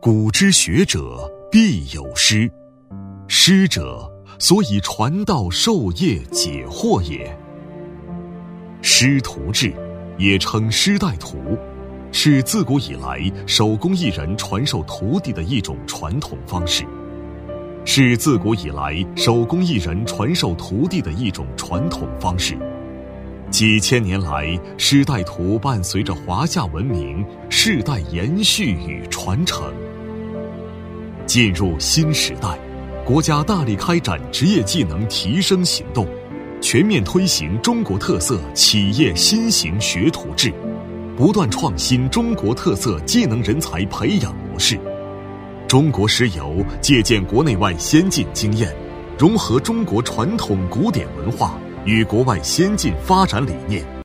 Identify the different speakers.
Speaker 1: 古之学者必有师，师者，所以传道授业解惑也。师徒制，也称师带徒，是自古以来手工艺人传授徒弟的一种传统方式。几千年来，师带徒伴随着华夏文明世代延续与传承。进入新时代，国家大力开展职业技能提升行动，全面推行中国特色企业新型学徒制，不断创新中国特色技能人才培养模式。中国石油借鉴国内外先进经验，融合中国传统古典文化与国外先进发展理念，